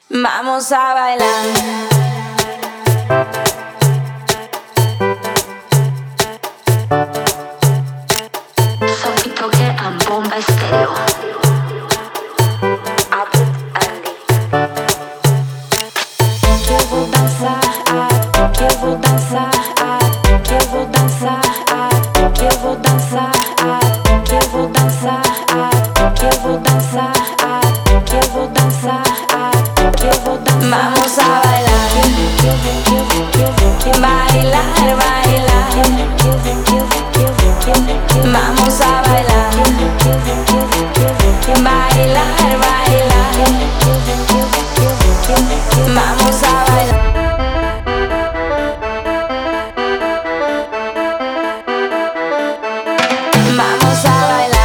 Vamos a bailar. Sophie Toque and Bomba Estéreo. Que eu vou dançar, que eu vou dançar, que eu vou dançar, que eu vou dançar, que eu vou dançar, que eu vou dançar, que eu vou dançar, que eu vou dançar. Vamos a bailar, bailar, bailar. Vamos a bailar, bailar, bailar. Vamos a bailar. Vamos a bailar.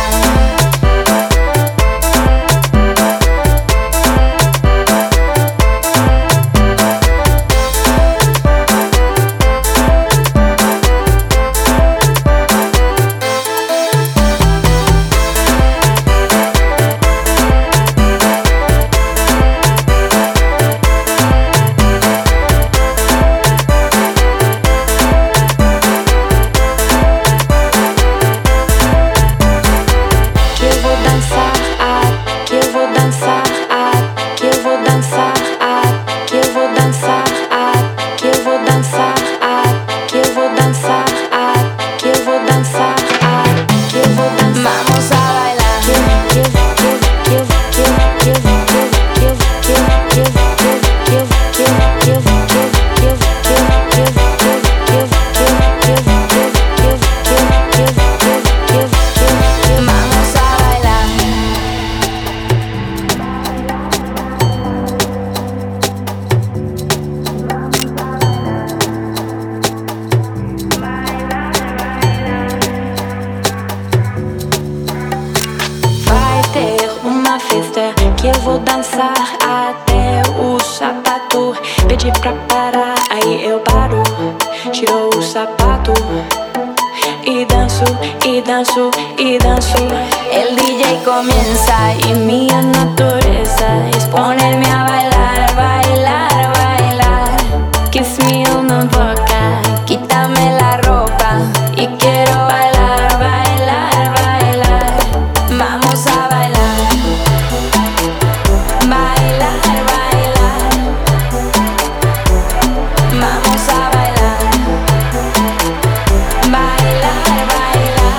Que eu vou dançar até o sapato pedir pra parar, aí eu paro. Tirou o sapato y danzo, y danzo, y danzo. El DJ comienza y mi naturaleza es ponerme a bailar, bailar, bailar. Kiss me on the boca, quítame la ropa y quiero bailar, bailar, bailar. Vamos a bailar. Bailar, bailar. Vamos a bailar. Bailar, bailar.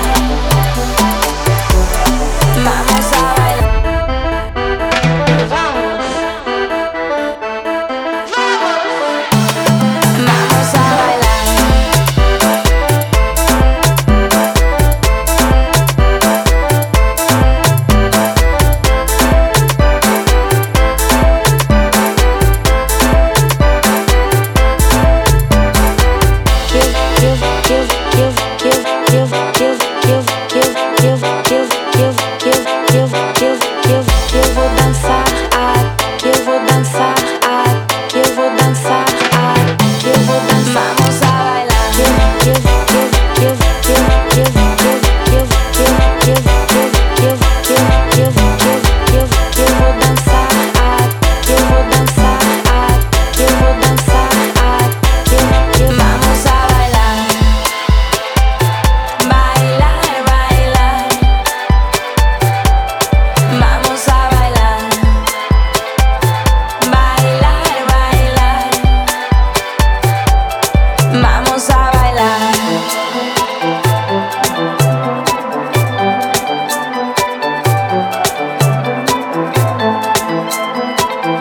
Vamos a bailar. Vamos. Vamos a bailar.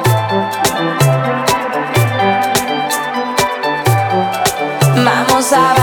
Vamos a